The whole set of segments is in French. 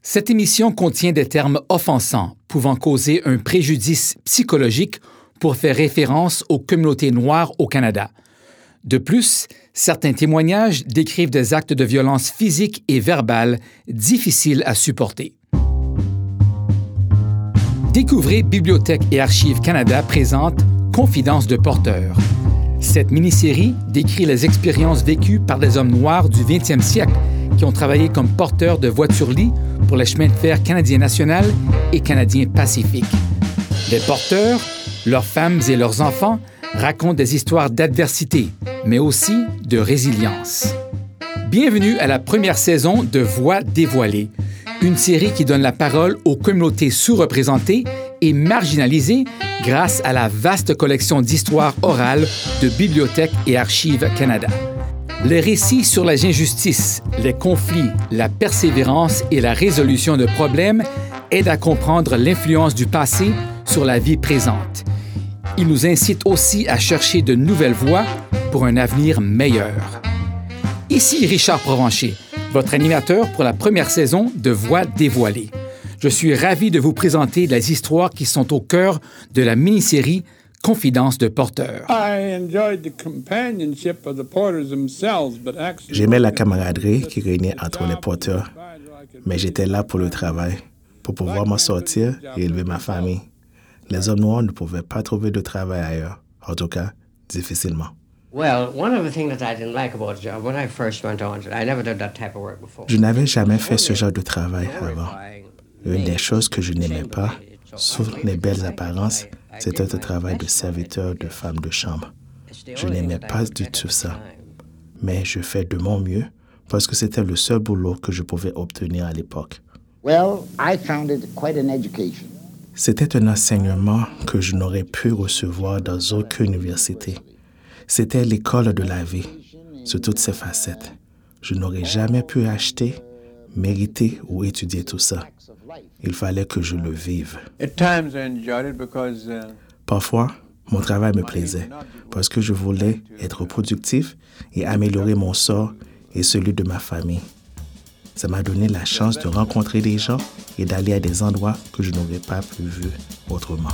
Cette émission contient des termes offensants, pouvant causer un préjudice psychologique pour faire référence aux communautés noires au Canada. De plus, certains témoignages décrivent des actes de violence physique et verbale difficiles à supporter. Découvrez Bibliothèque et Archives Canada présente Confidences de porteurs. Cette mini-série décrit les expériences vécues par des hommes noirs du 20e siècle qui ont travaillé comme porteurs de voitures-lits pour les chemins de fer canadiens national et canadiens pacifiques. Les porteurs, leurs femmes et leurs enfants racontent des histoires d'adversité, mais aussi de résilience. Bienvenue à la première saison de Voix dévoilées, une série qui donne la parole aux communautés sous-représentées et marginalisées grâce à la vaste collection d'histoires orales de Bibliothèque et Archives Canada. Les récits sur les injustices, les conflits, la persévérance et la résolution de problèmes aident à comprendre l'influence du passé sur la vie présente. Ils nous incitent aussi à chercher de nouvelles voies pour un avenir meilleur. Ici Richard Provencher, votre animateur pour la première saison de Voix dévoilées. Je suis ravi de vous présenter les histoires qui sont au cœur de la mini-série Confidences de porteurs. J'aimais la camaraderie qui régnait entre les porteurs, mais j'étais là pour le travail, pour pouvoir m'en sortir et élever ma famille. Les hommes noirs ne pouvaient pas trouver de travail ailleurs, en tout cas, difficilement. Je n'avais jamais fait ce genre de travail avant. Une des choses que je n'aimais pas, sauf les belles apparences, c'était le travail de serviteur de femme de chambre. Je n'aimais pas du tout ça. Mais je fais de mon mieux parce que c'était le seul boulot que je pouvais obtenir à l'époque. C'était un enseignement que je n'aurais pu recevoir dans aucune université. C'était l'école de la vie, sous toutes ses facettes. Je n'aurais jamais pu acheter, mériter ou étudier tout ça. Il fallait que je le vive. Parfois, mon travail me plaisait parce que je voulais être productif et améliorer mon sort et celui de ma famille. Ça m'a donné la chance de rencontrer des gens et d'aller à des endroits que je n'aurais pas pu voir autrement.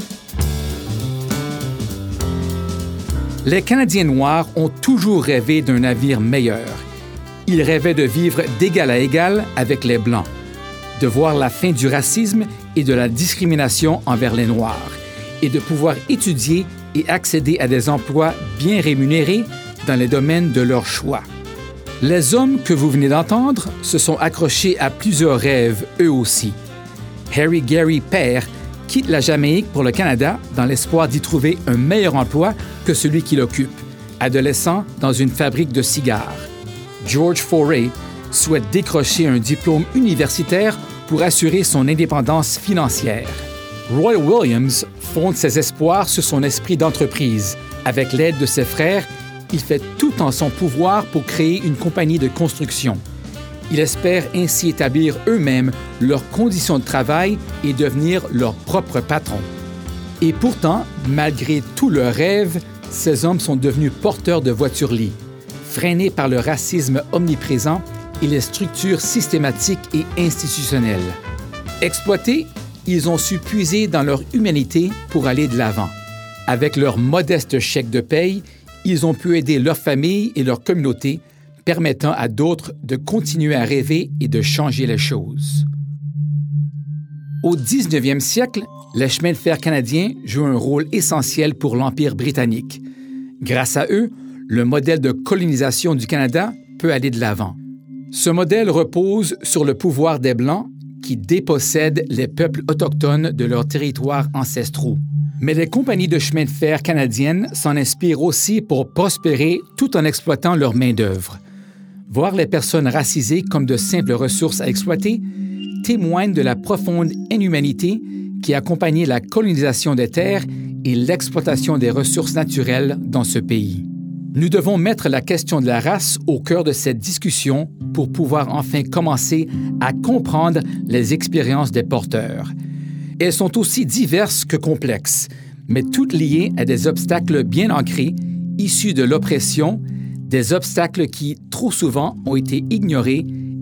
Les Canadiens noirs ont toujours rêvé d'un avenir meilleur. Ils rêvaient de vivre d'égal à égal avec les Blancs, de voir la fin du racisme et de la discrimination envers les Noirs, et de pouvoir étudier et accéder à des emplois bien rémunérés dans les domaines de leur choix. Les hommes que vous venez d'entendre se sont accrochés à plusieurs rêves, eux aussi. Harry Gary père quitte la Jamaïque pour le Canada dans l'espoir d'y trouver un meilleur emploi que celui qu'il occupe, adolescent dans une fabrique de cigares. George Foray souhaite décrocher un diplôme universitaire pour assurer son indépendance financière. Roy Williams fonde ses espoirs sur son esprit d'entreprise. Avec l'aide de ses frères, il fait tout en son pouvoir pour créer une compagnie de construction. Il espère ainsi établir eux-mêmes leurs conditions de travail et devenir leur propre patron. Et pourtant, malgré tous leurs rêves, ces hommes sont devenus porteurs de voitures-lits, freinés par le racisme omniprésent et les structures systématiques et institutionnelles. Exploités, ils ont su puiser dans leur humanité pour aller de l'avant. Avec leur modeste chèque de paye, ils ont pu aider leur famille et leur communauté, permettant à d'autres de continuer à rêver et de changer les choses. Au 19e siècle, les chemins de fer canadiens jouent un rôle essentiel pour l'Empire britannique. Grâce à eux, le modèle de colonisation du Canada peut aller de l'avant. Ce modèle repose sur le pouvoir des Blancs qui dépossèdent les peuples autochtones de leurs territoires ancestraux. Mais les compagnies de chemin de fer canadiennes s'en inspirent aussi pour prospérer tout en exploitant leur main-d'œuvre. Voir les personnes racisées comme de simples ressources à exploiter témoigne de la profonde inhumanité qui a accompagné la colonisation des terres et l'exploitation des ressources naturelles dans ce pays. Nous devons mettre la question de la race au cœur de cette discussion pour pouvoir enfin commencer à comprendre les expériences des porteurs. Elles sont aussi diverses que complexes, mais toutes liées à des obstacles bien ancrés, issus de l'oppression, des obstacles qui, trop souvent, ont été ignorés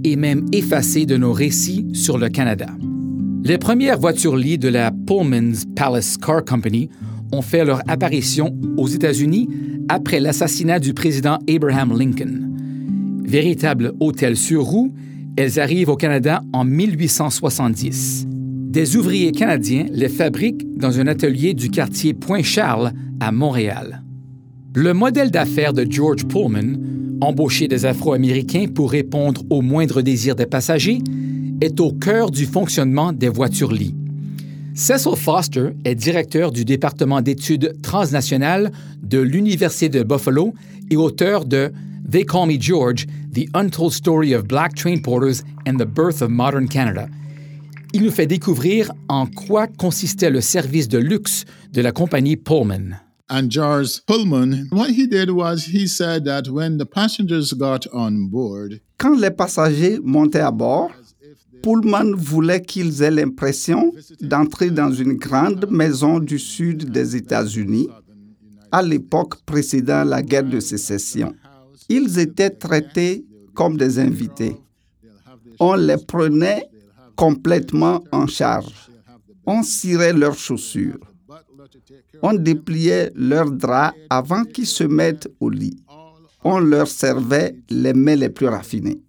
et même effacée de nos récits sur le Canada. Les premières voitures-lits de la Pullman's Palace Car Company ont fait leur apparition aux États-Unis après l'assassinat du président Abraham Lincoln. Véritables hôtels sur roues, elles arrivent au Canada en 1870. Des ouvriers canadiens les fabriquent dans un atelier du quartier Pointe-Charles à Montréal. Le modèle d'affaires de George Pullman, embaucher des Afro-Américains pour répondre aux moindres désirs des passagers, est au cœur du fonctionnement des voitures-lits. Cecil Foster est directeur du département d'études transnationales de l'Université de Buffalo et auteur de « They Call Me George, The Untold Story of Black Train Porters and the Birth of Modern Canada ». Il nous fait découvrir en quoi consistait le service de luxe de la compagnie Pullman. And George Pullman, what he did was he said that when the passengers got on board, quand les passagers montaient à bord, Pullman voulait qu'ils aient l'impression d'entrer dans une grande maison du sud des États-Unis à l'époque précédant la guerre de sécession. Ils étaient traités comme des invités. On les prenait complètement en charge. On cirait leurs chaussures. On dépliait leurs draps avant qu'ils se mettent au lit. On leur servait les mets les plus raffinés.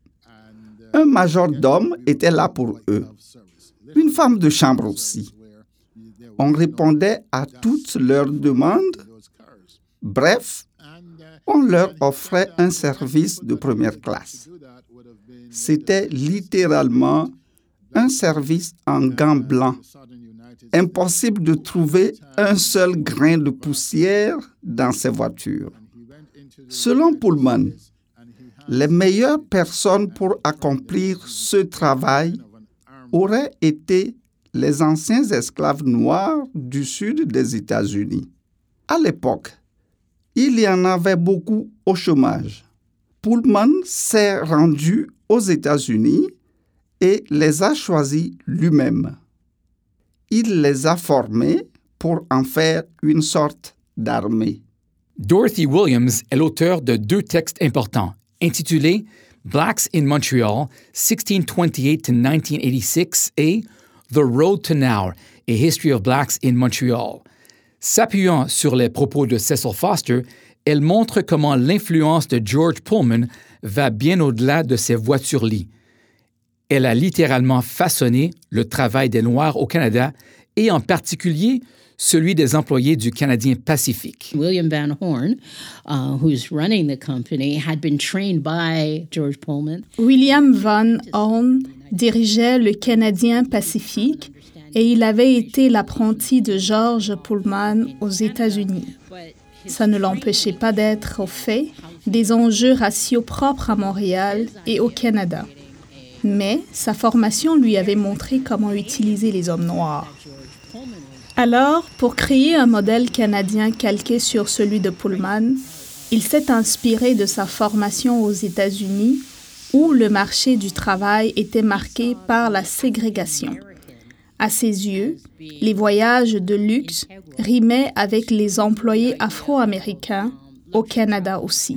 Un majordome était là pour eux. Une femme de chambre aussi. On répondait à toutes leurs demandes. Bref, on leur offrait un service de première classe. C'était littéralement un service en gants blancs. Impossible de trouver un seul grain de poussière dans ces voitures. Selon Pullman, les meilleures personnes pour accomplir ce travail auraient été les anciens esclaves noirs du sud des États-Unis. À l'époque, il y en avait beaucoup au chômage. Pullman s'est rendu aux États-Unis et les a choisis lui-même. Il les a formés pour en faire une sorte d'armée. Dorothy Williams est l'auteur de 2 textes importants, intitulés « Blacks in Montreal, 1628-1986 » et « The Road to Now, A History of Blacks in Montreal ». S'appuyant sur les propos de Cecil Foster, elle montre comment l'influence de George Pullman va bien au-delà de ses voitures-lits. Elle a littéralement façonné le travail des Noirs au Canada et en particulier celui des employés du Canadien Pacifique. William Van Horn, who's running the company, had been trained by George Pullman. William Van Horn dirigeait le Canadien Pacifique et il avait été l'apprenti de George Pullman aux États-Unis. Ça ne l'empêchait pas d'être au fait des enjeux raciaux propres à Montréal et au Canada. Mais sa formation lui avait montré comment utiliser les hommes noirs. Alors, pour créer un modèle canadien calqué sur celui de Pullman, il s'est inspiré de sa formation aux États-Unis, où le marché du travail était marqué par la ségrégation. À ses yeux, les voyages de luxe rimaient avec les employés afro-américains, au Canada aussi.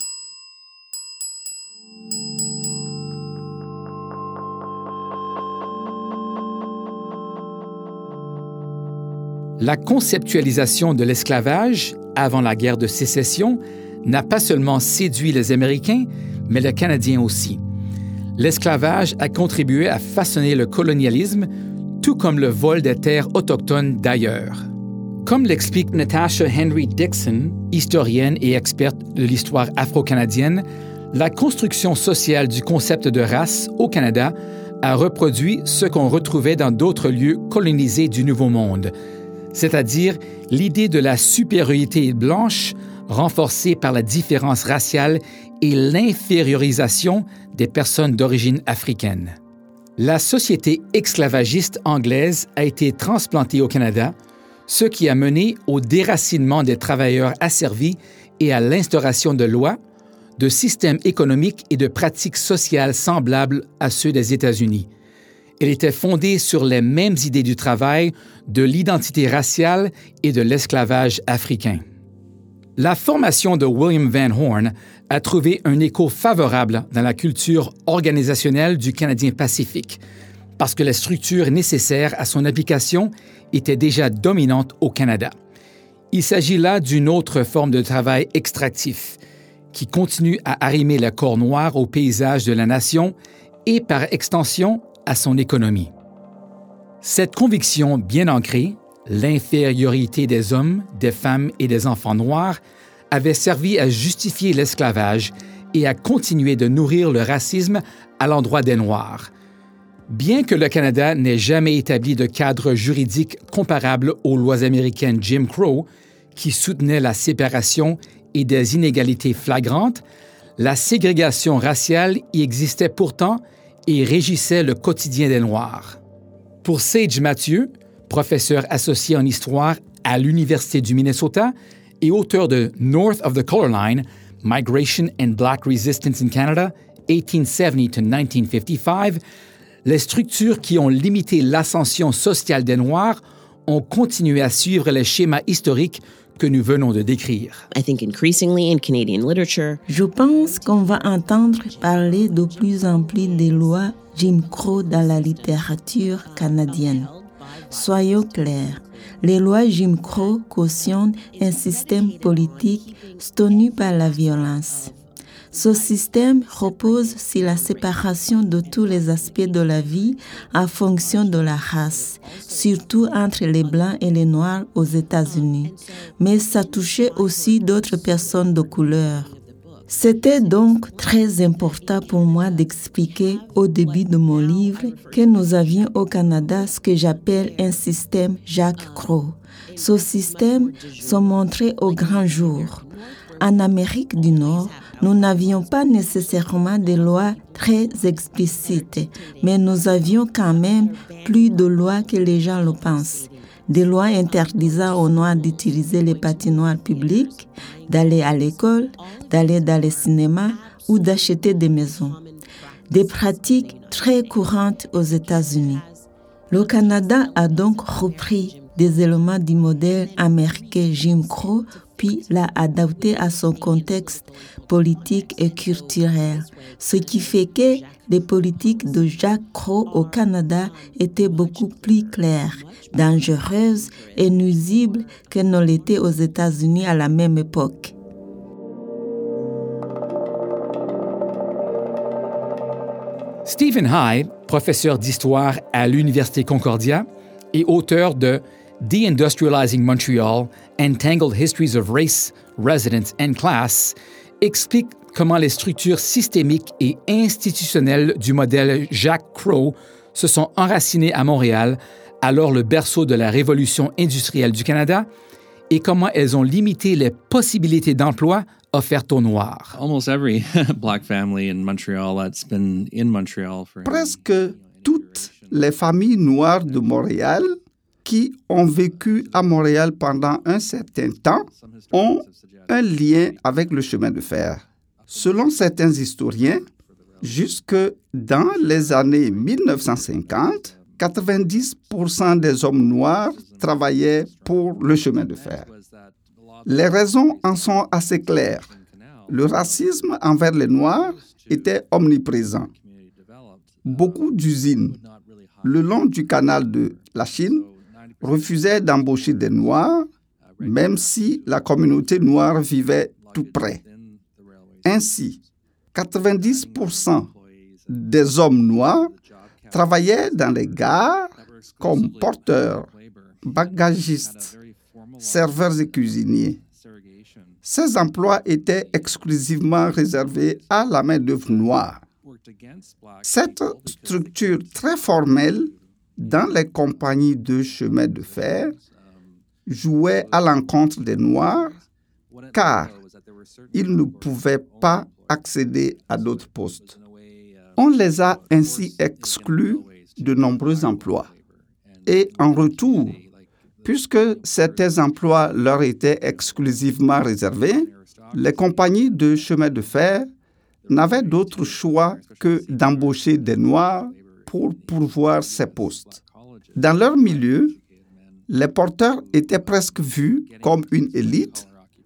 La conceptualisation de l'esclavage, avant la guerre de sécession, n'a pas seulement séduit les Américains, mais les Canadiens aussi. L'esclavage a contribué à façonner le colonialisme, tout comme le vol des terres autochtones d'ailleurs. Comme l'explique Natasha Henry Dixon, historienne et experte de l'histoire afro-canadienne, la construction sociale du concept de race au Canada a reproduit ce qu'on retrouvait dans d'autres lieux colonisés du Nouveau Monde, c'est-à-dire l'idée de la supériorité blanche renforcée par la différence raciale et l'infériorisation des personnes d'origine africaine. La société esclavagiste anglaise a été transplantée au Canada, ce qui a mené au déracinement des travailleurs asservis et à l'instauration de lois, de systèmes économiques et de pratiques sociales semblables à ceux des États-Unis. Elle était fondée sur les mêmes idées du travail, de l'identité raciale et de l'esclavage africain. La formation de William Van Horn a trouvé un écho favorable dans la culture organisationnelle du Canadien Pacifique, parce que les structures nécessaires à son application étaient déjà dominantes au Canada. Il s'agit là d'une autre forme de travail extractif, qui continue à arrimer le corps noir au paysage de la nation et, par extension, à son économie. Cette conviction bien ancrée, l'infériorité des hommes, des femmes et des enfants noirs, avait servi à justifier l'esclavage et à continuer de nourrir le racisme à l'endroit des Noirs. Bien que le Canada n'ait jamais établi de cadre juridique comparable aux lois américaines Jim Crow, qui soutenaient la séparation et des inégalités flagrantes, la ségrégation raciale y existait pourtant et régissait le quotidien des Noirs. Pour Sage Mathieu, professeur associé en histoire à l'Université du Minnesota et auteur de North of the Color Line, Migration and Black Resistance in Canada, 1870 to 1955, les structures qui ont limité l'ascension sociale des Noirs ont continué à suivre les schémas historiques que nous venons de décrire. Je pense qu'on va entendre parler de plus en plus des lois Jim Crow dans la littérature canadienne. Soyons clairs, les lois Jim Crow cautionnent un système politique soutenu par la violence. Ce système repose sur la séparation de tous les aspects de la vie en fonction de la race, surtout entre les Blancs et les Noirs aux États-Unis. Mais ça touchait aussi d'autres personnes de couleur. C'était donc très important pour moi d'expliquer au début de mon livre que nous avions au Canada ce que j'appelle un système Jacques Crow. Ce système se montrait au grand jour. En Amérique du Nord, nous n'avions pas nécessairement des lois très explicites, mais nous avions quand même plus de lois que les gens le pensent. Des lois interdisant aux Noirs d'utiliser les patinoires publiques, d'aller à l'école, d'aller dans les cinémas ou d'acheter des maisons. Des pratiques très courantes aux États-Unis. Le Canada a donc repris des éléments du modèle américain Jim Crow, puis l'a adapté à son contexte politique et culturel, ce qui fait que les politiques de Jacques Crow au Canada étaient beaucoup plus claires, dangereuses et nuisibles que ne l'étaient aux États-Unis à la même époque. Stephen High, professeur d'histoire à l'Université Concordia et auteur de Deindustrializing Montreal, Entangled Histories of Race, Residence and Class, explique comment les structures systémiques et institutionnelles du modèle Jacques Crow se sont enracinées à Montréal, alors le berceau de la révolution industrielle du Canada, et comment elles ont limité les possibilités d'emploi offertes aux Noirs. Presque toutes les familles noires de Montréal qui ont vécu à Montréal pendant un certain temps ont un lien avec le chemin de fer. Selon certains historiens, jusque dans les années 1950, 90% des hommes noirs travaillaient pour le chemin de fer. Les raisons en sont assez claires. Le racisme envers les Noirs était omniprésent. Beaucoup d'usines le long du canal de la Chine refusaient d'embaucher des Noirs, même si la communauté noire vivait tout près. Ainsi, 90% des hommes noirs travaillaient dans les gares comme porteurs, bagagistes, serveurs et cuisiniers. Ces emplois étaient exclusivement réservés à la main-d'œuvre noire. Cette structure très formelle dans les compagnies de chemin de fer jouait à l'encontre des Noirs car ils ne pouvaient pas accéder à d'autres postes. On les a ainsi exclus de nombreux emplois. Et en retour, puisque certains emplois leur étaient exclusivement réservés, les compagnies de chemin de fer n'avaient d'autre choix que d'embaucher des Noirs pour pourvoir ces postes. Dans leur milieu, les porteurs étaient presque vus comme une élite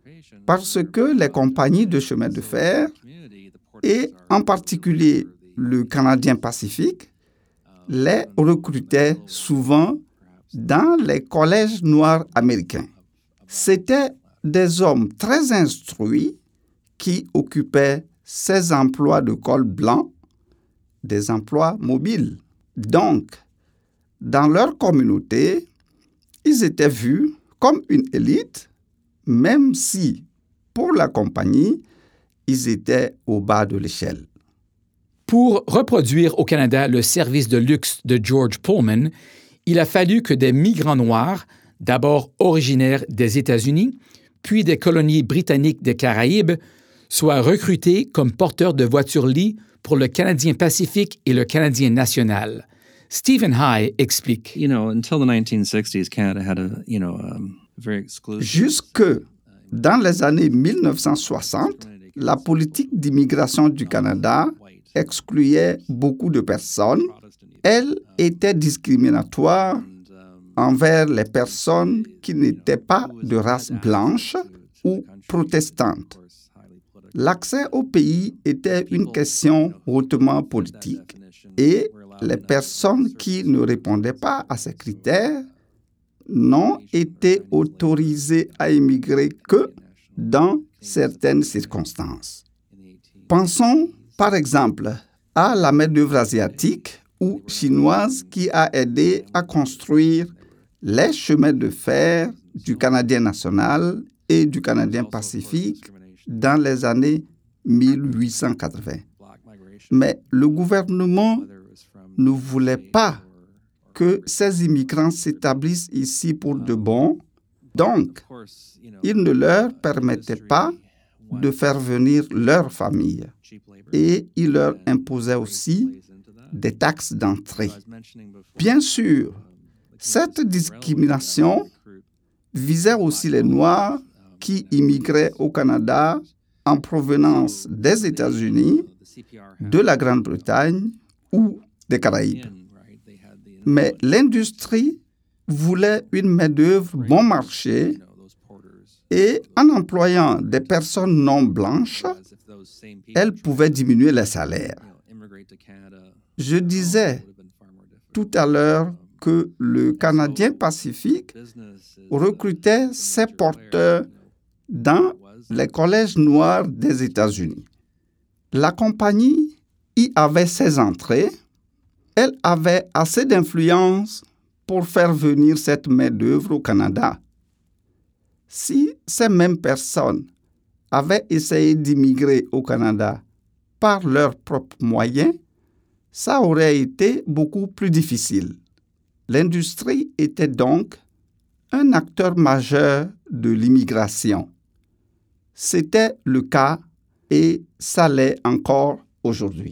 parce que les compagnies de chemin de fer, et en particulier le Canadien Pacifique, les recrutaient souvent dans les collèges noirs américains. C'étaient des hommes très instruits qui occupaient ces emplois de col blanc, des emplois mobiles. Donc, dans leur communauté, ils étaient vus comme une élite, même si, pour la compagnie, ils étaient au bas de l'échelle. Pour reproduire au Canada le service de luxe de George Pullman, il a fallu que des migrants noirs, d'abord originaires des États-Unis, puis des colonies britanniques des Caraïbes, soient recrutés comme porteurs de voitures-lits pour le Canadien Pacifique et le Canadien National. Stephen High explique. Jusque dans les années 1960, la politique d'immigration du Canada excluait beaucoup de personnes. Elle était discriminatoire envers les personnes qui n'étaient pas de race blanche ou protestante. L'accès au pays était une question hautement politique et les personnes qui ne répondaient pas à ces critères n'ont été autorisées à immigrer que dans certaines circonstances. Pensons par exemple à la main-d'œuvre asiatique ou chinoise qui a aidé à construire les chemins de fer du Canadien national et du Canadien Pacifique dans les années 1880. Mais le gouvernement ne voulait pas que ces immigrants s'établissent ici pour de bon, donc il ne leur permettait pas de faire venir leur famille et il leur imposait aussi des taxes d'entrée. Bien sûr, cette discrimination visait aussi les Noirs qui immigraient au Canada en provenance des États-Unis, de la Grande-Bretagne ou des Caraïbes. Mais l'industrie voulait une main-d'œuvre bon marché et en employant des personnes non blanches, elle pouvait diminuer les salaires. Je disais tout à l'heure que le Canadien Pacifique recrutait ses porteurs dans les collèges noirs des États-Unis. La compagnie y avait ses entrées. Elle avait assez d'influence pour faire venir cette main-d'œuvre au Canada. Si ces mêmes personnes avaient essayé d'immigrer au Canada par leurs propres moyens, ça aurait été beaucoup plus difficile. L'industrie était donc un acteur majeur de l'immigration. C'était le cas et ça l'est encore aujourd'hui.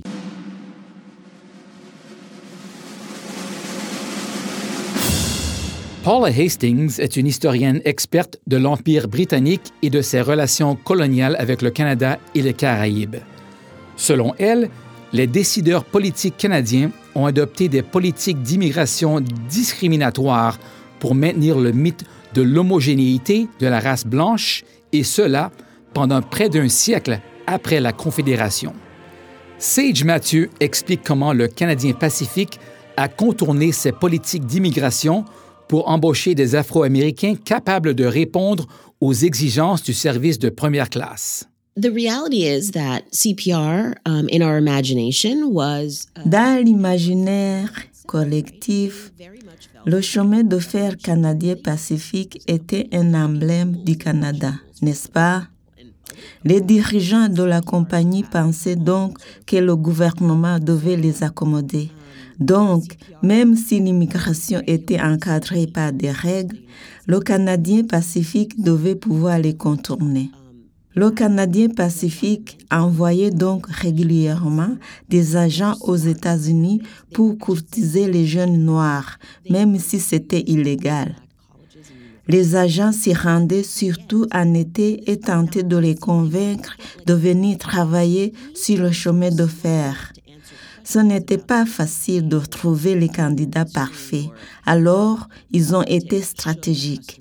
Paula Hastings est une historienne experte de l'Empire britannique et de ses relations coloniales avec le Canada et les Caraïbes. Selon elle, les décideurs politiques canadiens ont adopté des politiques d'immigration discriminatoires pour maintenir le mythe de l'homogénéité de la race blanche, et cela pendant près d'un siècle après la Confédération. Sage Mathieu explique comment le Canadien Pacifique a contourné ces politiques d'immigration pour embaucher des Afro-Américains capables de répondre aux exigences du service de première classe. The reality is that CPR, in our imagination, was dans l'imaginaire collectif, le chemin de fer canadien-pacifique était un emblème du Canada, n'est-ce pas? Les dirigeants de la compagnie pensaient donc que le gouvernement devait les accommoder. Donc, même si l'immigration était encadrée par des règles, le Canadien Pacifique devait pouvoir les contourner. Le Canadien Pacifique envoyait donc régulièrement des agents aux États-Unis pour courtiser les jeunes noirs, même si c'était illégal. Les agents s'y rendaient surtout en été et tentaient de les convaincre de venir travailler sur le chemin de fer. Ce n'était pas facile de trouver les candidats parfaits, alors ils ont été stratégiques.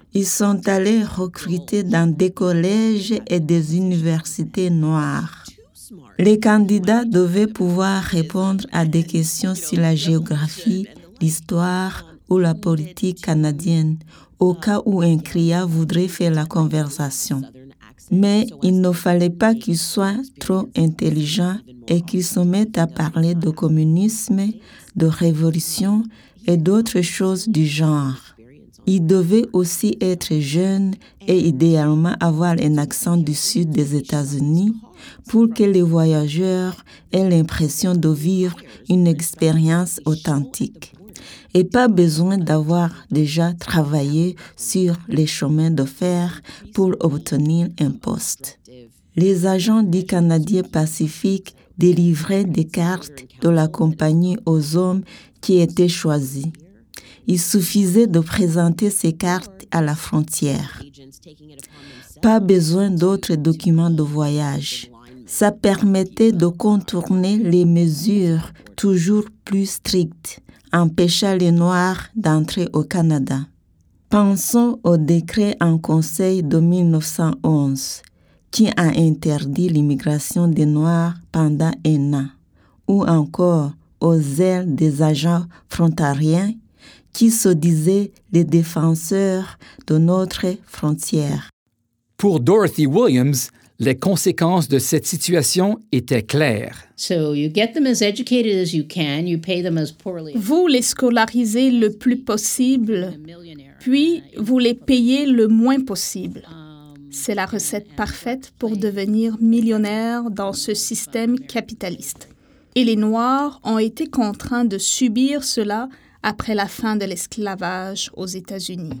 Ils sont allés recruter dans des collèges et des universités noires. Les candidats devaient pouvoir répondre à des questions sur la géographie, l'histoire ou la politique canadienne, au cas où un criard voudrait faire la conversation. Mais il ne fallait pas qu'ils soient trop intelligents et qu'ils se mettent à parler de communisme, de révolution et d'autres choses du genre. Ils devaient aussi être jeunes et idéalement avoir un accent du sud des États-Unis pour que les voyageurs aient l'impression de vivre une expérience authentique. Et pas besoin d'avoir déjà travaillé sur les chemins de fer pour obtenir un poste. Les agents du Canadien Pacifique délivraient des cartes de la compagnie aux hommes qui étaient choisis. Il suffisait de présenter ces cartes à la frontière. Pas besoin d'autres documents de voyage. Ça permettait de contourner les mesures toujours plus strictes, empêchant les Noirs d'entrer au Canada. Pensons au décret en Conseil de 1911 qui a interdit l'immigration des Noirs pendant un an, ou encore aux ailes des agents frontaliers qui se disaient les défenseurs de notre frontière. Pour Dorothy Williams, les conséquences de cette situation étaient claires. Vous les scolarisez le plus possible, puis vous les payez le moins possible. C'est la recette parfaite pour devenir millionnaire dans ce système capitaliste. Et les Noirs ont été contraints de subir cela après la fin de l'esclavage aux États-Unis.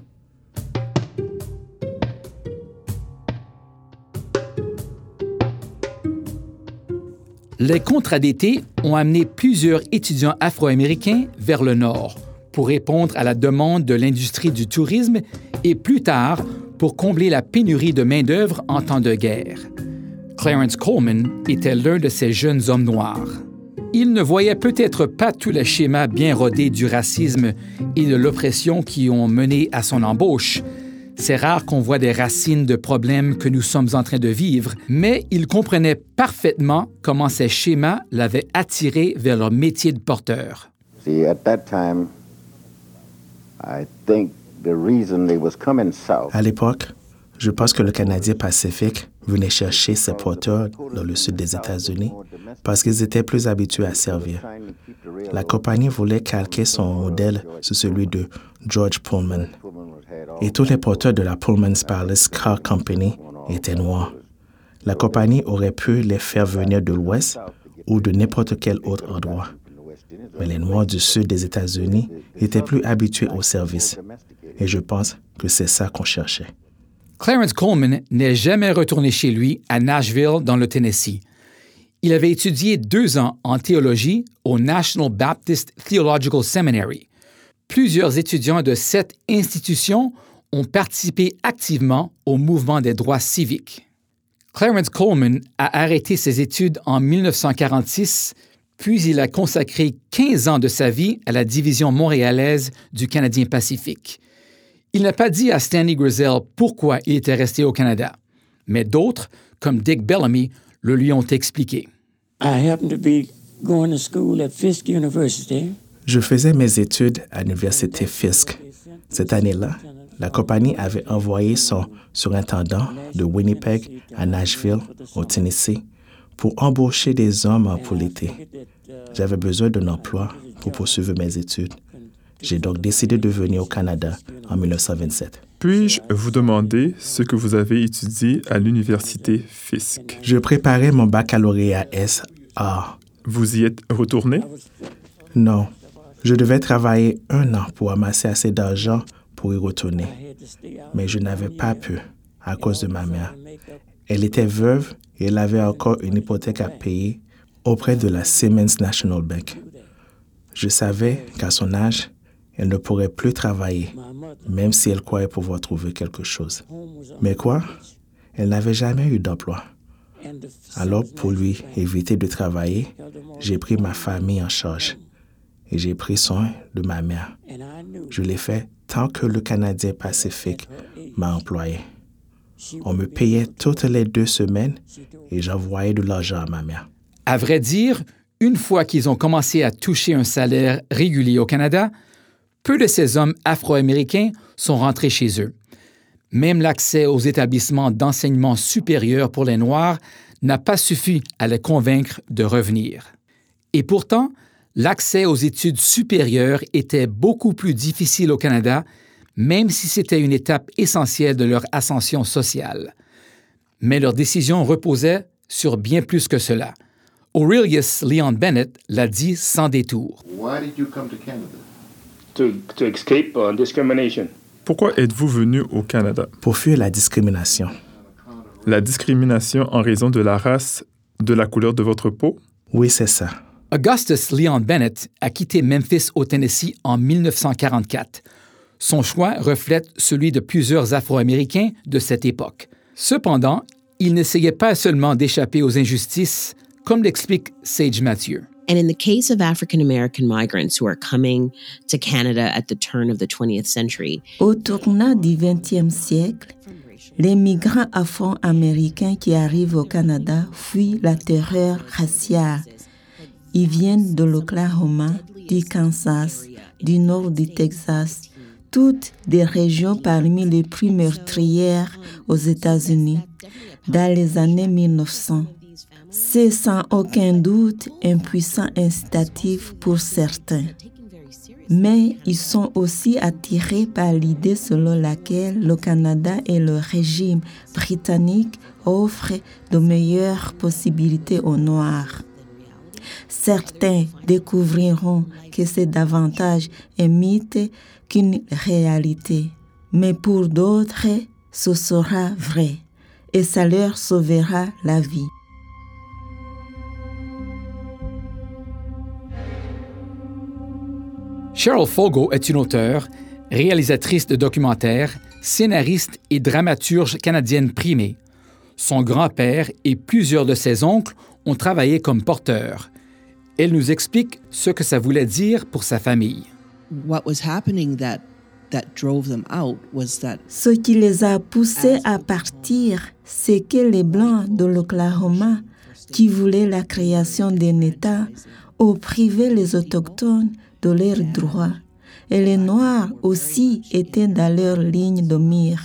Les contrats d'été ont amené plusieurs étudiants afro-américains vers le nord pour répondre à la demande de l'industrie du tourisme et plus tard pour combler la pénurie de main-d'œuvre en temps de guerre. Clarence Coleman était l'un de ces jeunes hommes noirs. Il ne voyait peut-être pas tous les schémas bien rodés du racisme et de l'oppression qui ont mené à son embauche. C'est rare qu'on voit des racines de problèmes que nous sommes en train de vivre, mais il comprenait parfaitement comment ces schémas l'avaient attiré vers leur métier de porteur. See, at that time, I think the reason they was coming south. À l'époque, je pense que le Canadien Pacifique venait chercher ses porteurs dans le sud des États-Unis parce qu'ils étaient plus habitués à servir. La compagnie voulait calquer son modèle sur celui de George Pullman. Et tous les porteurs de la Pullman's Palace Car Company étaient noirs. La compagnie aurait pu les faire venir de l'Ouest ou de n'importe quel autre endroit. Mais les Noirs du sud des États-Unis étaient plus habitués au service. Et je pense que c'est ça qu'on cherchait. Clarence Coleman n'est jamais retourné chez lui à Nashville, dans le Tennessee. Il avait étudié 2 ans en théologie au National Baptist Theological Seminary. Plusieurs étudiants de cette institution ont participé activement au mouvement des droits civiques. Clarence Coleman a arrêté ses études en 1946, puis il a consacré 15 ans de sa vie à la division montréalaise du Canadien Pacifique. Il n'a pas dit à Stanley Grizzell pourquoi il était resté au Canada, mais d'autres, comme Dick Bellamy, le lui ont expliqué. Je faisais mes études à l'université Fisk. Cette année-là, la compagnie avait envoyé son surintendant de Winnipeg à Nashville, au Tennessee, pour embaucher des hommes pour l'été. J'avais besoin d'un emploi pour poursuivre mes études. J'ai donc décidé de venir au Canada en 1927. Puis-je vous demander ce que vous avez étudié à l'université Fisk? Je préparais mon baccalauréat S.A. Vous y êtes retourné? Non. Je devais travailler 1 an pour amasser assez d'argent pour y retourner. Mais je n'avais pas pu à cause de ma mère. Elle était veuve et elle avait encore une hypothèque à payer auprès de la Simmons National Bank. Je savais qu'à son âge, elle ne pourrait plus travailler, même si elle croyait pouvoir trouver quelque chose. Mais quoi? Elle n'avait jamais eu d'emploi. Alors, pour lui éviter de travailler, j'ai pris ma famille en charge et j'ai pris soin de ma mère. Je l'ai fait tant quand que le Canadien Pacifique m'a employé. On me payait toutes les 2 semaines et j'envoyais de l'argent à ma mère. À vrai dire, une fois qu'ils ont commencé à toucher un salaire régulier au Canada, peu de ces hommes afro-américains sont rentrés chez eux. Même l'accès aux établissements d'enseignement supérieur pour les Noirs n'a pas suffi à les convaincre de revenir. Et pourtant, l'accès aux études supérieures était beaucoup plus difficile au Canada, même si c'était une étape essentielle de leur ascension sociale. Mais leur décision reposait sur bien plus que cela. Aurelius Leon Bennett l'a dit sans détour. Why did you come to Canada? To escape discrimination. Pourquoi êtes-vous venu au Canada? Pour fuir la discrimination. La discrimination en raison de la race, de la couleur de votre peau? Oui, c'est ça. Augustus Leon Bennett a quitté Memphis au Tennessee en 1944. Son choix reflète celui de plusieurs Afro-Américains de cette époque. Cependant, il n'essayait pas seulement d'échapper aux injustices, comme l'explique Sage Mathieu. And in the case of African American migrants who are coming to Canada at the turn of the 20th century, Au tournant du 20e siècle, les migrants afro-américains qui arrivent au Canada fuient la terreur raciale. Ils viennent de l'Oklahoma, du Kansas, du nord du Texas, toutes des régions parmi les plus meurtrières aux États-Unis dans les années 1900. C'est sans aucun doute un puissant incitatif pour certains. Mais ils sont aussi attirés par l'idée selon laquelle le Canada et le régime britannique offrent de meilleures possibilités aux Noirs. Certains découvriront que c'est davantage un mythe qu'une réalité, mais pour d'autres, ce sera vrai et ça leur sauvera la vie. Cheryl Fogo est une auteure, réalisatrice de documentaires, scénariste et dramaturge canadienne primée. Son grand-père et plusieurs de ses oncles ont travaillé comme porteurs. Elle nous explique ce que ça voulait dire pour sa famille. Ce qui les a poussés à partir, c'est que les Blancs de l'Oklahoma, qui voulaient la création d'un État, ont privé les Autochtones de leurs droits. Et les Noirs aussi étaient dans leur ligne de mire.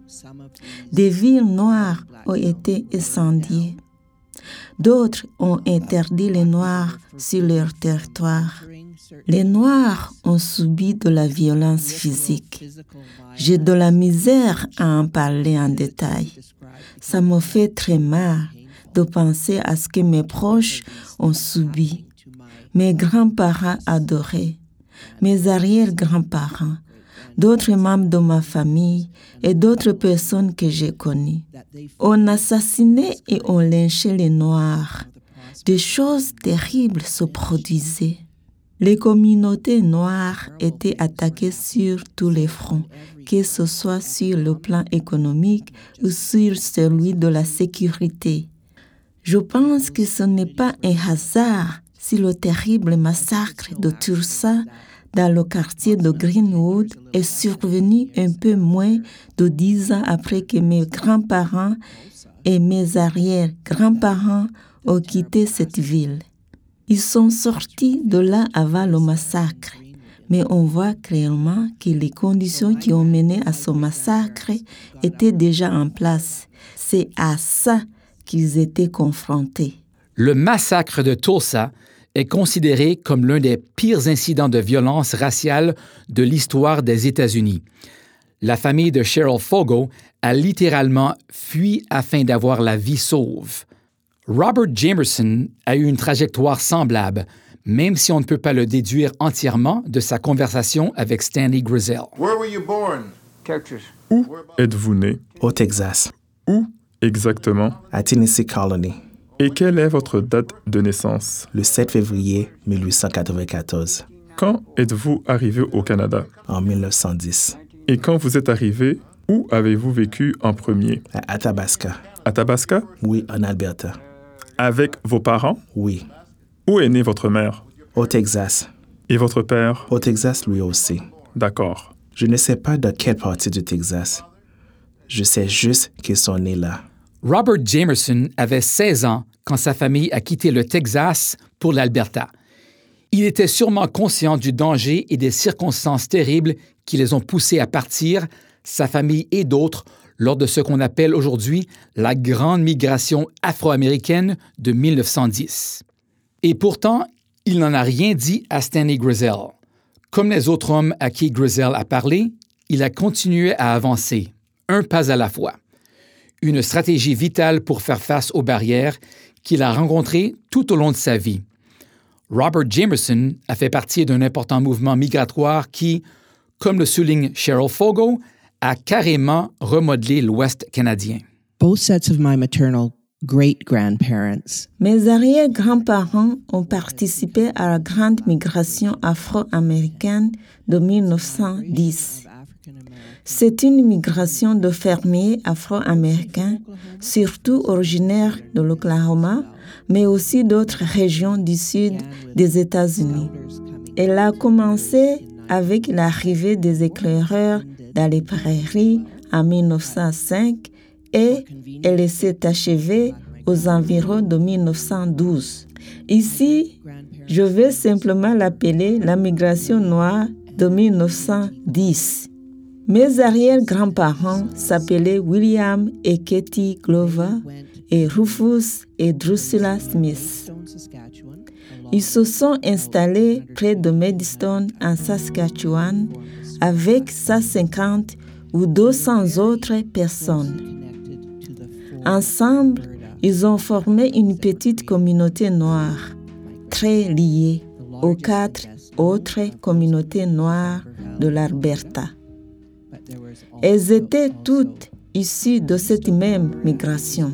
Des villes noires ont été incendiées. D'autres ont interdit les Noirs sur leur territoire. Les Noirs ont subi de la violence physique. J'ai de la misère à en parler en détail. Ça me fait très mal de penser à ce que mes proches ont subi. Mes grands-parents adorés, mes arrière-grands-parents, d'autres membres de ma famille et d'autres personnes que j'ai connues. On assassinait et on lynchait les Noirs. Des choses terribles se produisaient. Les communautés noires étaient attaquées sur tous les fronts, que ce soit sur le plan économique ou sur celui de la sécurité. Je pense que ce n'est pas un hasard si le terrible massacre de Tulsa dans le quartier de Greenwood est survenu un peu moins de 10 ans après que mes grands-parents et mes arrière-grands-parents ont quitté cette ville. Ils sont sortis de là avant le massacre, mais on voit clairement que les conditions qui ont mené à ce massacre étaient déjà en place. C'est à ça qu'ils étaient confrontés. Le massacre de Tulsa est considéré comme l'un des pires incidents de violence raciale de l'histoire des États-Unis. La famille de Cheryl Fogo a littéralement fui afin d'avoir la vie sauve. Robert Jamerson a eu une trajectoire semblable, même si on ne peut pas le déduire entièrement de sa conversation avec Stanley Grizzell. Where were you born? Texas. Où êtes-vous né? Au Texas. Où exactement? À Tennessee Colony. Et quelle est votre date de naissance? Le 7 février 1894. Quand êtes-vous arrivé au Canada? En 1910. Et quand vous êtes arrivé, où avez-vous vécu en premier? À Athabasca. Athabasca? Oui, en Alberta. Avec vos parents? Oui. Où est née votre mère? Au Texas. Et votre père? Au Texas, lui aussi. D'accord. Je ne sais pas dans quelle partie du Texas. Je sais juste qu'ils sont nés là. Robert Jamerson avait 16 ans quand sa famille a quitté le Texas pour l'Alberta. Il était sûrement conscient du danger et des circonstances terribles qui les ont poussés à partir, sa famille et d'autres, lors de ce qu'on appelle aujourd'hui la Grande Migration afro-américaine de 1910. Et pourtant, il n'en a rien dit à Stanley Grizzell. Comme les autres hommes à qui Grizzell a parlé, il a continué à avancer, un pas à la fois. Une stratégie vitale pour faire face aux barrières qu'il a rencontrées tout au long de sa vie. Robert Jamerson a fait partie d'un important mouvement migratoire qui, comme le souligne Cheryl Fogo, a carrément remodelé l'Ouest canadien. Both sets of my maternal great-grandparents. Mes arrière-grands-parents ont participé à la grande migration afro-américaine de 1910. C'est une migration de fermiers afro-américains, surtout originaires de l'Oklahoma, mais aussi d'autres régions du sud des États-Unis. Elle a commencé avec l'arrivée des éclaireurs dans les prairies en 1905 et elle s'est achevée aux environs de 1912. Ici, je vais simplement l'appeler la migration noire de 1910. Mes arrière-grands-parents s'appelaient William et Katie Glover et Rufus et Drusilla Smith. Ils se sont installés près de Maidstone en Saskatchewan avec 150 ou 200 autres personnes. Ensemble, ils ont formé une petite communauté noire, très liée aux 4 autres communautés noires de l'Alberta. Elles étaient toutes issues de cette même migration.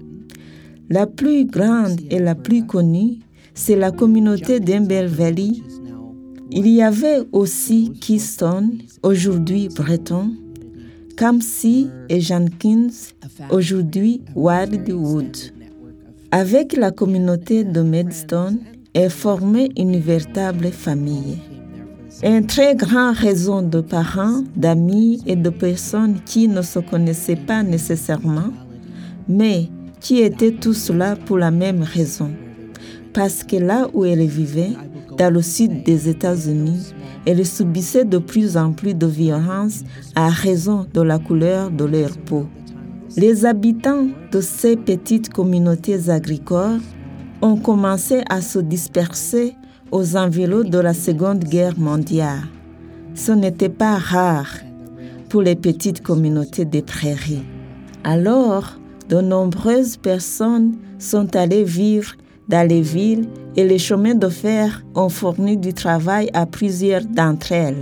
La plus grande et la plus connue, c'est la communauté d'Amber Valley. Il y avait aussi Keystone, aujourd'hui Breton, Campsie et Jenkins, aujourd'hui Wildwood. Avec la communauté de Maidstone, elles formaient une véritable famille. Un très grand réseau de parents, d'amis et de personnes qui ne se connaissaient pas nécessairement, mais qui étaient tous là pour la même raison. Parce que là où elles vivaient, dans le sud des États-Unis, elles subissaient de plus en plus de violence à raison de la couleur de leur peau. Les habitants de ces petites communautés agricoles ont commencé à se disperser aux environs de la Seconde Guerre mondiale. Ce n'était pas rare pour les petites communautés des prairies. Alors, de nombreuses personnes sont allées vivre dans les villes et les chemins de fer ont fourni du travail à plusieurs d'entre elles.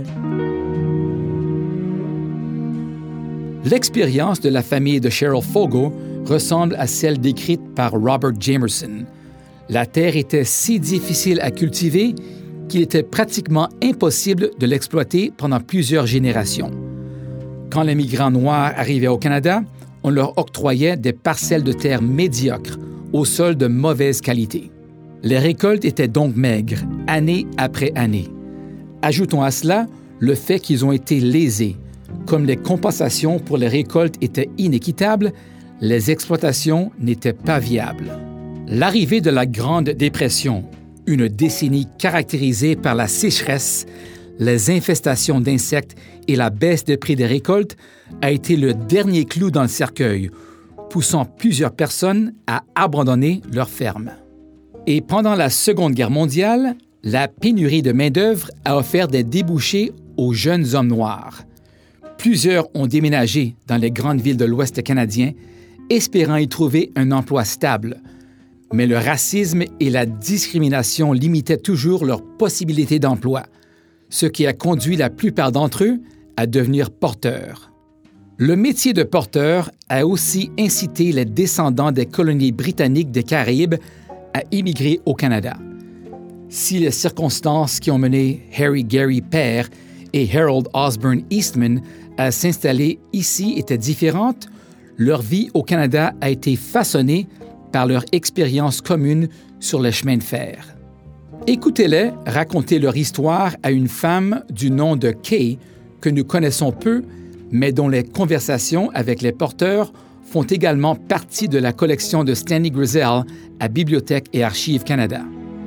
L'expérience de la famille de Cheryl Fogo ressemble à celle décrite par Robert Jamerson. La terre était si difficile à cultiver qu'il était pratiquement impossible de l'exploiter pendant plusieurs générations. Quand les migrants noirs arrivaient au Canada, on leur octroyait des parcelles de terre médiocres, au sol de mauvaise qualité. Les récoltes étaient donc maigres, année après année. Ajoutons à cela le fait qu'ils ont été lésés. Comme les compensations pour les récoltes étaient inéquitables, les exploitations n'étaient pas viables. L'arrivée de la Grande Dépression, une décennie caractérisée par la sécheresse, les infestations d'insectes et la baisse des prix des récoltes, a été le dernier clou dans le cercueil, poussant plusieurs personnes à abandonner leurs fermes. Et pendant la Seconde Guerre mondiale, la pénurie de main-d'œuvre a offert des débouchés aux jeunes hommes noirs. Plusieurs ont déménagé dans les grandes villes de l'Ouest canadien, espérant y trouver un emploi stable. Mais le racisme et la discrimination limitaient toujours leurs possibilités d'emploi, ce qui a conduit la plupart d'entre eux à devenir porteurs. Le métier de porteur a aussi incité les descendants des colonies britanniques des Caraïbes à immigrer au Canada. Si les circonstances qui ont mené Harry Gary père et Harold Osborne Eastman à s'installer ici étaient différentes, leur vie au Canada a été façonnée par leur expérience commune sur les chemins de fer. Écoutez-les raconter leur histoire à une femme du nom de Kay, que nous connaissons peu, mais dont les conversations avec les porteurs font également partie de la collection de Stanley Grisell à Bibliothèque et Archives Canada.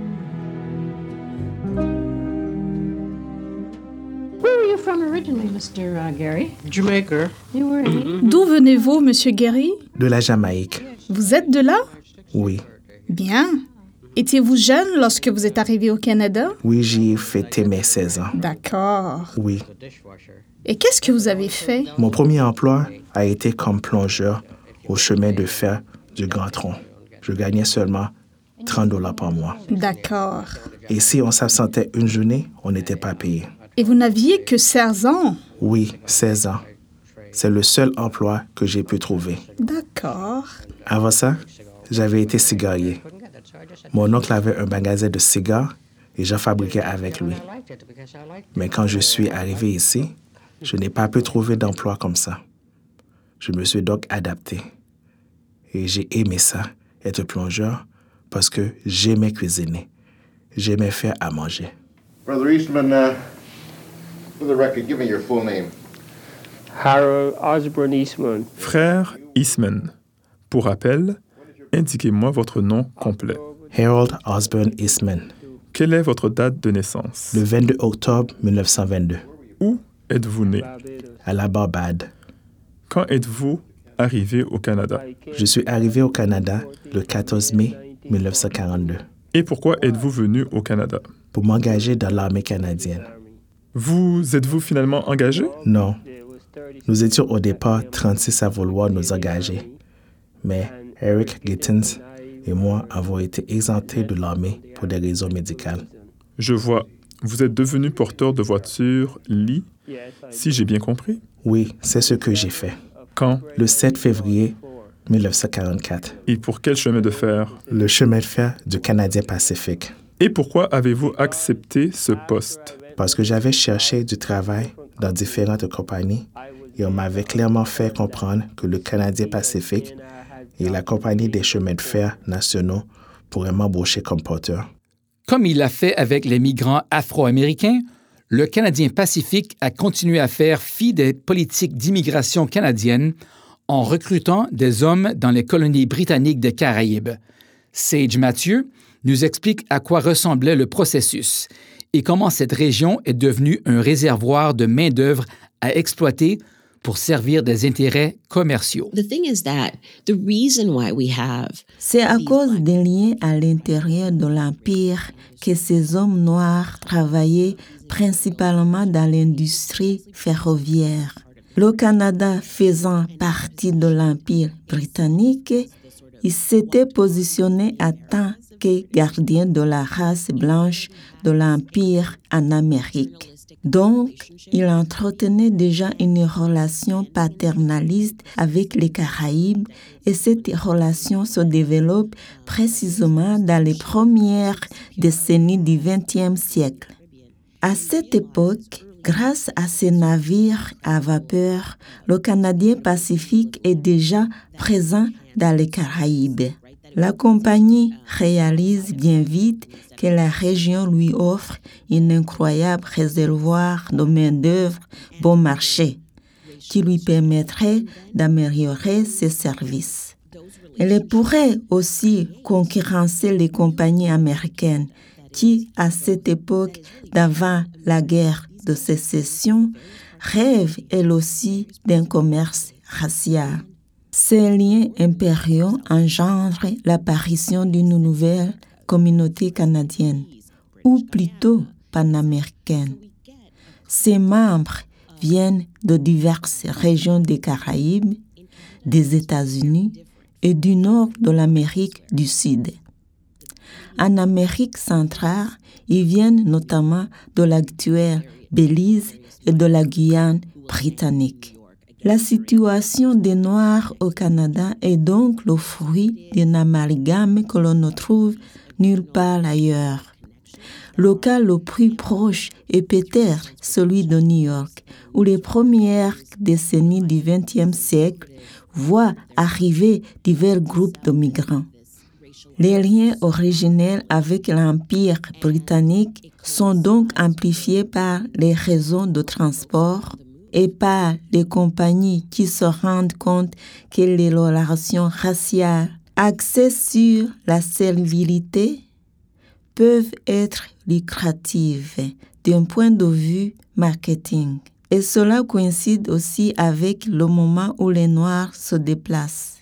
Where were you from originally, Mr. Gary? Jamaica. You were D'où venez-vous, Monsieur Gary? De la Jamaïque. Vous êtes de là? Oui. Bien. Étiez-vous jeune lorsque vous êtes arrivé au Canada? Oui, j'y ai fêté mes 16 ans. D'accord. Oui. Et qu'est-ce que vous avez fait? Mon premier emploi a été comme plongeur au chemin de fer du Grand Tronc. Je gagnais seulement $30 par mois. D'accord. Et si on s'absentait une journée, on n'était pas payé. Et vous n'aviez que 16 ans? Oui, 16 ans. C'est le seul emploi que j'ai pu trouver. D'accord. Avant ça, j'avais été cigarier. Mon oncle avait un magasin de cigares et j'en fabriquais avec lui. Mais quand je suis arrivé ici, je n'ai pas pu trouver d'emploi comme ça. Je me suis donc adapté. Et j'ai aimé ça, être plongeur, parce que j'aimais cuisiner. J'aimais faire à manger. Brother Eastman, for the record, give me your full name. Harold Osborne Eastman. Frère Eastman. Pour rappel, indiquez-moi votre nom complet. Harold Osborne Eastman. Quelle est votre date de naissance? Le 22 octobre 1922. Où êtes-vous né? À la Barbade. Quand êtes-vous arrivé au Canada? Je suis arrivé au Canada le 14 mai 1942. Et pourquoi êtes-vous venu au Canada? Pour m'engager dans l'armée canadienne. Vous êtes-vous finalement engagé? Non. Nous étions au départ 36 à vouloir nous engager. Mais Eric Gittins et moi avons été exemptés de l'armée pour des raisons médicales. Je vois. Vous êtes devenu porteur de voiture Lee, si j'ai bien compris? Oui, c'est ce que j'ai fait. Quand? Le 7 février 1944. Et pour quel chemin de fer? Le chemin de fer du Canadien Pacifique. Et pourquoi avez-vous accepté ce poste? Parce que j'avais cherché du travail dans différentes compagnies et on m'avait clairement fait comprendre que le Canadien Pacifique et la Compagnie des chemins de fer nationaux pourraient m'embaucher comme porteur. Comme il l'a fait avec les migrants afro-américains, le Canadien Pacifique a continué à faire fi des politiques d'immigration canadienne en recrutant des hommes dans les colonies britanniques des Caraïbes. Sage Mathieu nous explique à quoi ressemblait le processus et comment cette région est devenue un réservoir de main-d'œuvre à exploiter pour servir des intérêts commerciaux. C'est à cause des liens à l'intérieur de l'Empire que ces hommes noirs travaillaient principalement dans l'industrie ferroviaire. Le Canada faisant partie de l'Empire britannique, il s'était positionné en tant que gardien de la race blanche de l'Empire en Amérique. Donc, il entretenait déjà une relation paternaliste avec les Caraïbes et cette relation se développe précisément dans les premières décennies du XXe siècle. À cette époque, grâce à ces navires à vapeur, le Canadien Pacifique est déjà présent dans les Caraïbes. La compagnie réalise bien vite que la région lui offre un incroyable réservoir de main-d'œuvre bon marché qui lui permettrait d'améliorer ses services. Elle pourrait aussi concurrencer les compagnies américaines qui, à cette époque d'avant la guerre de sécession, rêvent elles aussi d'un commerce racial. Ces liens impériaux engendrent l'apparition d'une nouvelle communauté canadienne, ou plutôt panaméricaine. Ses membres viennent de diverses régions des Caraïbes, des États-Unis et du nord de l'Amérique du Sud. En Amérique centrale, ils viennent notamment de l'actuelle Belize et de la Guyane britannique. La situation des Noirs au Canada est donc le fruit d'un amalgame que l'on ne trouve nulle part ailleurs. Le cas le plus proche est peut-être celui de New York, où les premières décennies du XXe siècle voient arriver divers groupes de migrants. Les liens originels avec l'Empire britannique sont donc amplifiés par les réseaux de transport et par les compagnies qui se rendent compte que les relations raciales axées sur la servilité peuvent être lucratives d'un point de vue marketing. Et cela coïncide aussi avec le moment où les Noirs se déplacent.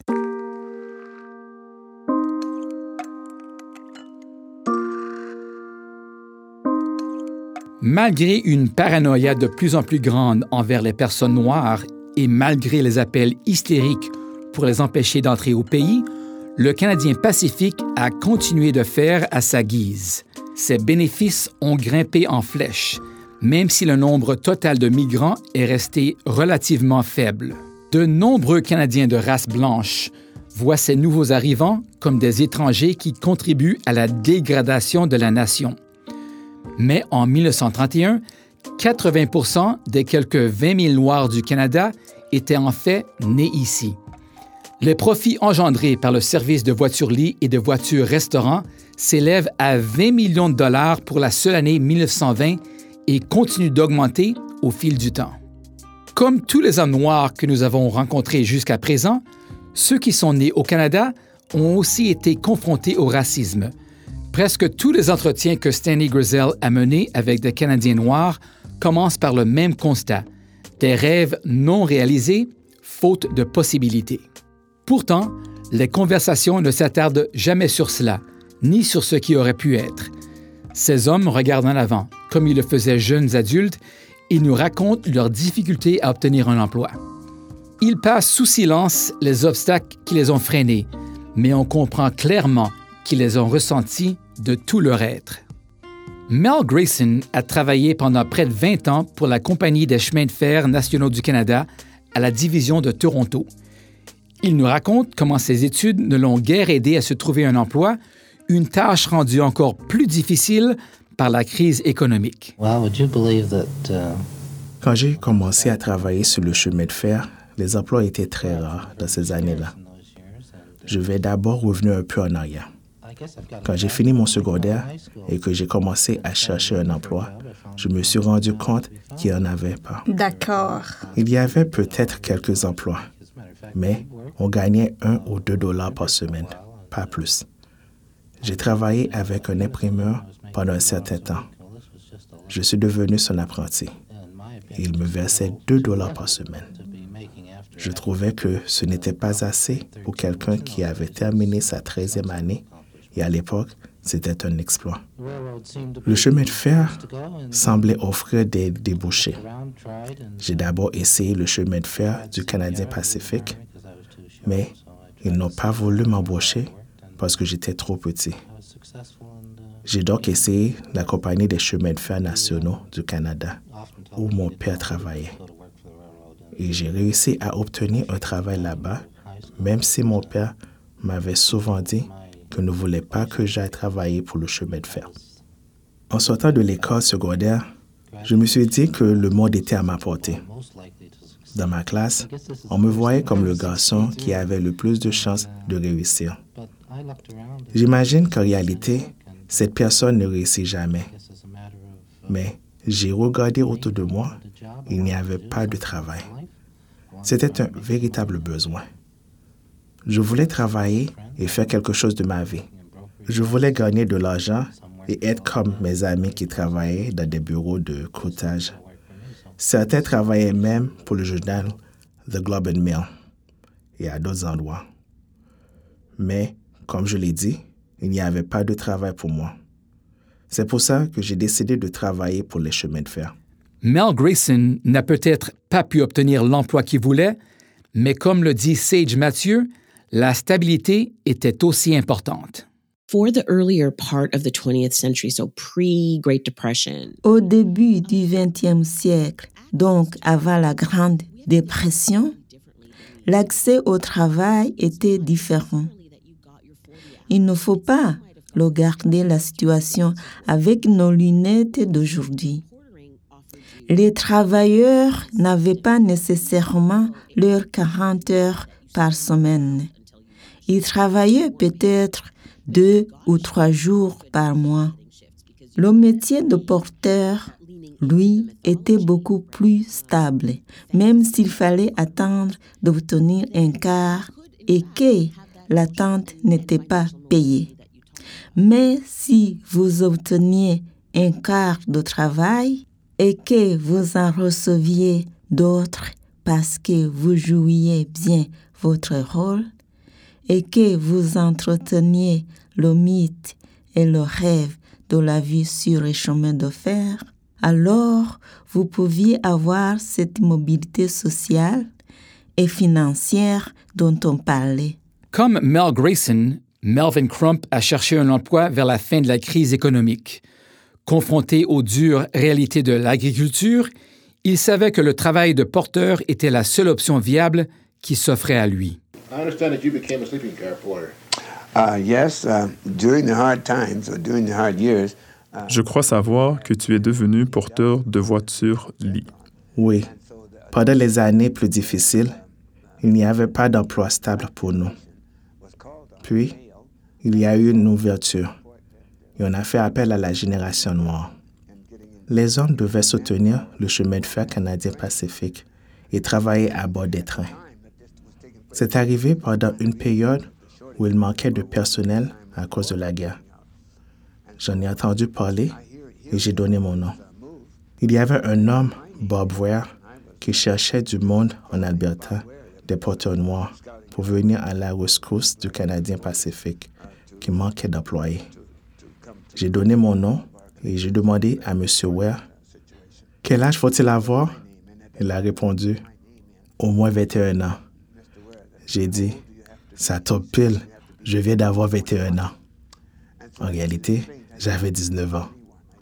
Malgré une paranoïa de plus en plus grande envers les personnes noires et malgré les appels hystériques pour les empêcher d'entrer au pays, le Canadien Pacifique a continué de faire à sa guise. Ses bénéfices ont grimpé en flèche, même si le nombre total de migrants est resté relativement faible. De nombreux Canadiens de race blanche voient ces nouveaux arrivants comme des étrangers qui contribuent à la dégradation de la nation. Mais en 1931, 80% des quelques 20 000 Noirs du Canada étaient en fait nés ici. Les profits engendrés par le service de voitures-lits et de voitures-restaurants s'élèvent à 20 millions de dollars pour la seule année 1920 et continuent d'augmenter au fil du temps. Comme tous les hommes noirs que nous avons rencontrés jusqu'à présent, ceux qui sont nés au Canada ont aussi été confrontés au racisme. Presque tous les entretiens que Stanley Grizzell a menés avec des Canadiens noirs commencent par le même constat: des rêves non réalisés, faute de possibilités. Pourtant, les conversations ne s'attardent jamais sur cela, ni sur ce qui aurait pu être. Ces hommes regardent en avant, comme ils le faisaient jeunes adultes, et nous racontent leurs difficultés à obtenir un emploi. Ils passent sous silence les obstacles qui les ont freinés, mais on comprend clairement qu'ils les ont ressentis de tout leur être. Mel Grayson a travaillé pendant près de 20 ans pour la Compagnie des chemins de fer nationaux du Canada à la division de Toronto. Il nous raconte comment ses études ne l'ont guère aidé à se trouver un emploi, une tâche rendue encore plus difficile par la crise économique. Quand j'ai commencé à travailler sur le chemin de fer, les emplois étaient très rares dans ces années-là. Je vais d'abord revenir un peu en arrière. Quand j'ai fini mon secondaire et que j'ai commencé à chercher un emploi, je me suis rendu compte qu'il n'y en avait pas. D'accord. Il y avait peut-être quelques emplois, mais on gagnait 1 ou 2 dollars par semaine, pas plus. J'ai travaillé avec un imprimeur pendant un certain temps. Je suis devenu son apprenti. Il me versait 2 dollars par semaine. Je trouvais que ce n'était pas assez pour quelqu'un qui avait terminé sa 13e année et à l'époque, c'était un exploit. Le chemin de fer semblait offrir des débouchés. J'ai d'abord essayé le chemin de fer du Canadien Pacifique, mais ils n'ont pas voulu m'embaucher parce que j'étais trop petit. J'ai donc essayé la Compagnie des chemins de fer nationaux du Canada, où mon père travaillait. Et j'ai réussi à obtenir un travail là-bas, même si mon père m'avait souvent dit qu'il ne voulait pas que j'aille travailler pour le chemin de fer. En sortant de l'école secondaire, je me suis dit que le monde était à ma portée. Dans ma classe, on me voyait comme le garçon qui avait le plus de chances de réussir. J'imagine qu'en réalité, cette personne ne réussit jamais. Mais j'ai regardé autour de moi, il n'y avait pas de travail. C'était un véritable besoin. Je voulais travailler et faire quelque chose de ma vie. Je voulais gagner de l'argent et être comme mes amis qui travaillaient dans des bureaux de croûtage. Certains travaillaient même pour le journal The Globe and Mail et à d'autres endroits. Mais, comme je l'ai dit, il n'y avait pas de travail pour moi. C'est pour ça que j'ai décidé de travailler pour les chemins de fer. Mel Grayson n'a peut-être pas pu obtenir l'emploi qu'il voulait, mais comme le dit Sage Mathieu, la stabilité était aussi importante. For the earlier part of the 20th century, so pre-Great Depression. Au début du XXe siècle, donc avant la Grande Dépression, l'accès au travail était différent. Il ne faut pas regarder la situation avec nos lunettes d'aujourd'hui. Les travailleurs n'avaient pas nécessairement leurs 40 heures par semaine. Ils travaillaient peut-être 2 ou 3 jours par mois. Le métier de porteur, lui, était beaucoup plus stable, même s'il fallait attendre d'obtenir un quart et que l'attente n'était pas payée. Mais si vous obteniez un quart de travail et que vous en receviez d'autres parce que vous jouiez bien votre rôle et que vous entreteniez le mythe et le rêve de la vie sur les chemins de fer, alors vous pouviez avoir cette mobilité sociale et financière dont on parlait. Comme Mel Grayson, Melvin Crump a cherché un emploi vers la fin de la crise économique. Confronté aux dures réalités de l'agriculture, il savait que le travail de porteur était la seule option viable qui s'offrait à lui. I understand that you became a sleeping car porter. Yes, during the hard times or during the hard years. Je crois savoir que tu es devenu porteur de voiture-lit. Oui. Pendant les années plus difficiles, il n'y avait pas d'emploi stable pour nous. Puis, il y a eu une ouverture et on a fait appel à la génération noire. Les hommes devaient soutenir le chemin de fer canadien Pacifique et travailler à bord des trains. C'est arrivé pendant une période où il manquait de personnel à cause de la guerre. J'en ai entendu parler et j'ai donné mon nom. Il y avait un homme, Bob Ware, qui cherchait du monde en Alberta, des porteurs noirs, pour venir à la rescousse du Canadien Pacifique, qui manquait d'employés. J'ai donné mon nom et j'ai demandé à M. Ware, « Quel âge faut-il avoir? » Il a répondu, « Au moins 21 ans. » J'ai dit, « Ça tombe pile, je viens d'avoir 21 ans. » En réalité, j'avais 19 ans.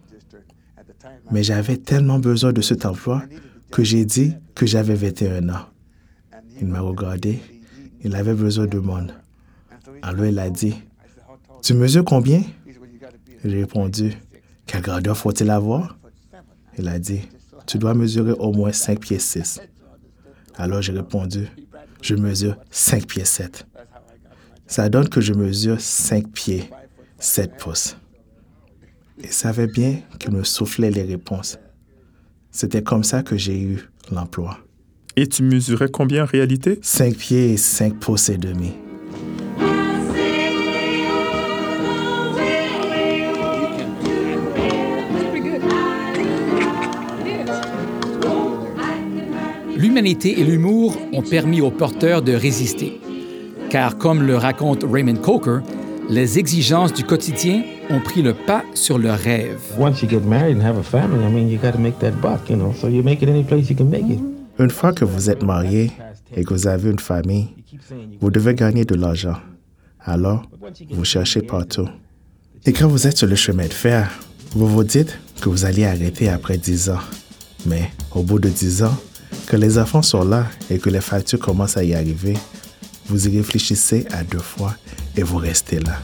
Mais j'avais tellement besoin de cet emploi que j'ai dit que j'avais 21 ans. Il m'a regardé, il avait besoin de monde. Alors il a dit, « Tu mesures combien? » J'ai répondu, « Quelle grandeur faut-il avoir? » Il a dit, « Tu dois mesurer au moins 5 pieds 6. » Alors j'ai répondu, « Je mesure 5 pieds 7. » Ça donne que je mesure 5 pieds 7 pouces. Il savait bien qu'il me soufflait les réponses. C'était comme ça que j'ai eu l'emploi. Et tu mesurais combien en réalité? 5 pieds et 5 pouces et demi. L'humanité et l'humour ont permis aux porteurs de résister. Car comme le raconte Raymond Coker, les exigences du quotidien ont pris le pas sur leurs rêves. Une fois que vous êtes marié et que vous avez une famille, vous devez gagner de l'argent. Alors, vous cherchez partout. Et quand vous êtes sur le chemin de fer, vous vous dites que vous allez arrêter après 10 ans. Mais au bout de 10 ans, que les enfants sont là et que les factures commencent à y arriver, vous y réfléchissez à 2 fois et vous restez là.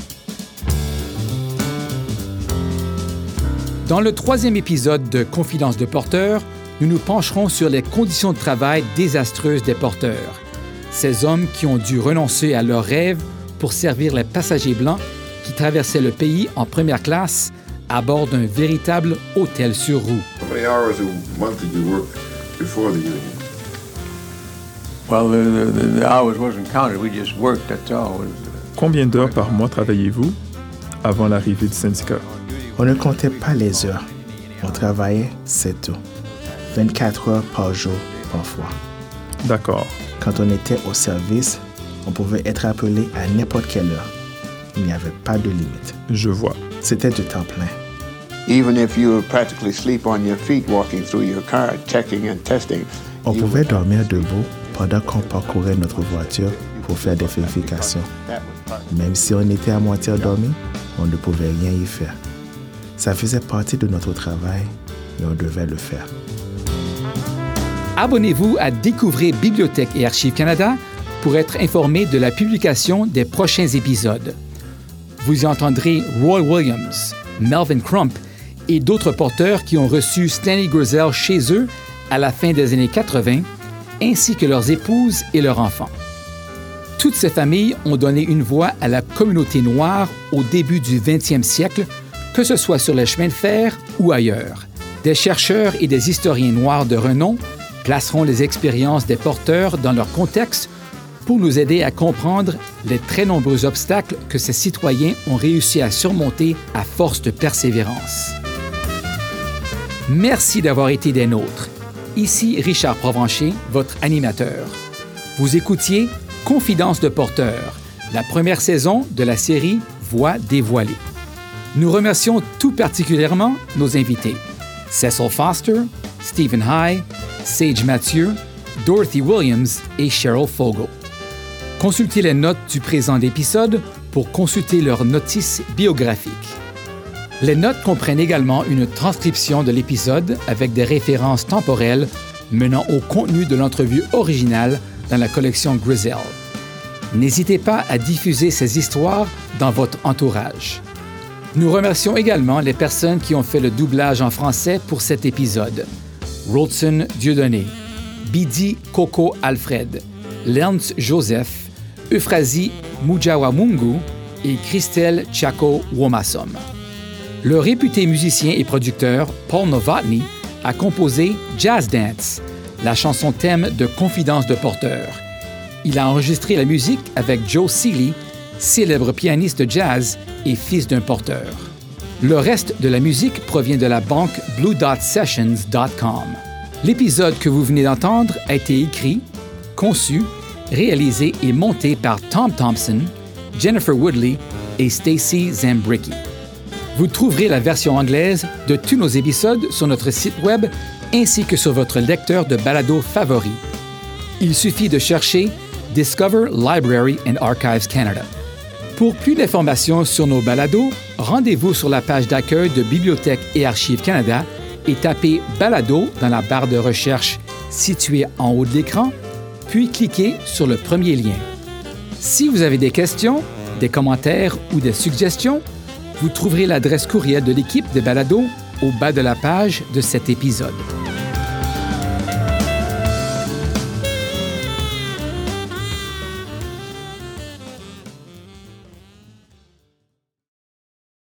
Dans le 3e épisode de Confidences de porteurs, nous nous pencherons sur les conditions de travail désastreuses des porteurs. Ces hommes qui ont dû renoncer à leurs rêves pour servir les passagers blancs qui traversaient le pays en première classe à bord d'un véritable hôtel sur roue. How many hours a month did you work before the union? Well, the hours wasn't counted. We just worked, that's all. Combien d'heures par mois travailliez-vous avant l'arrivée du syndicat? On ne comptait pas les heures. On travaillait, c'est tout. 24 heures par jour, parfois. D'accord. Quand on était au service, on pouvait être appelé à n'importe quelle heure. Il n'y avait pas de limite. Je vois. C'était du temps plein. Even if you were practically asleep on your feet walking through your car, checking and testing. On pouvait dormir debout pendant qu'on parcourait notre voiture pour faire des vérifications. Même si on était à moitié endormi, on ne pouvait rien y faire. Ça faisait partie de notre travail et on devait le faire. Abonnez-vous à Découvrez Bibliothèque et Archives Canada pour être informé de la publication des prochains épisodes. Vous y entendrez Roy Williams, Melvin Crump et d'autres porteurs qui ont reçu Stanley Grizzell chez eux à la fin des années 80, ainsi que leurs épouses et leurs enfants. Toutes ces familles ont donné une voix à la communauté noire au début du 20e siècle, que ce soit sur les chemins de fer ou ailleurs. Des chercheurs et des historiens noirs de renom placeront les expériences des porteurs dans leur contexte pour nous aider à comprendre les très nombreux obstacles que ces citoyens ont réussi à surmonter à force de persévérance. Merci d'avoir été des nôtres. Ici Richard Provencher, votre animateur. Vous écoutiez Confidence de porteur, la première saison de la série Voix dévoilée. Nous remercions tout particulièrement nos invités, Cecil Foster, Stephen High, Sage Mathieu, Dorothy Williams et Cheryl Fogle. Consultez les notes du présent épisode pour consulter leurs notices biographiques. Les notes comprennent également une transcription de l'épisode avec des références temporelles menant au contenu de l'entrevue originale dans la collection Grisel. N'hésitez pas à diffuser ces histoires dans votre entourage. Nous remercions également les personnes qui ont fait le doublage en français pour cet épisode. Rolson Dieudonné, Bidi Coco Alfred, Lernst Joseph, Euphrasie Mujawamungu et Christelle Chako Womasom. Le réputé musicien et producteur Paul Novotny a composé Jazz Dance, la chanson thème de Confidence de porteur. Il a enregistré la musique avec Joe Seeley, célèbre pianiste de jazz et fils d'un porteur. Le reste de la musique provient de la banque BlueDotSessions.com. L'épisode que vous venez d'entendre a été écrit, conçu, réalisé et monté par Tom Thompson, Jennifer Woodley et Stacy Zambricki. Vous trouverez la version anglaise de tous nos épisodes sur notre site web ainsi que sur votre lecteur de balado favori. Il suffit de chercher Discover Library and Archives Canada. Pour plus d'informations sur nos balados, rendez-vous sur la page d'accueil de Bibliothèque et Archives Canada et tapez Balado dans la barre de recherche située en haut de l'écran, puis cliquez sur le premier lien. Si vous avez des questions, des commentaires ou des suggestions, vous trouverez l'adresse courriel de l'équipe de Balado au bas de la page de cet épisode.